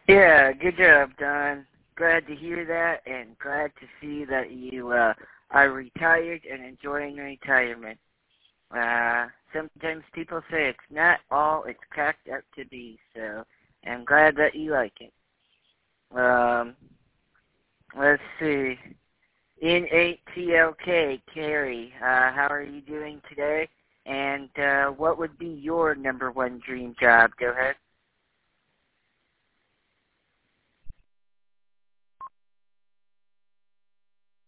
Yeah, good job, Don. Glad to hear that, and glad to see that you are retired and enjoying retirement. Sometimes people say it's not all it's cracked up to be, so I'm glad that you like it. Um, let's see. N8TLK, Carrie, how are you doing today? And what would be your number one dream job? Go ahead.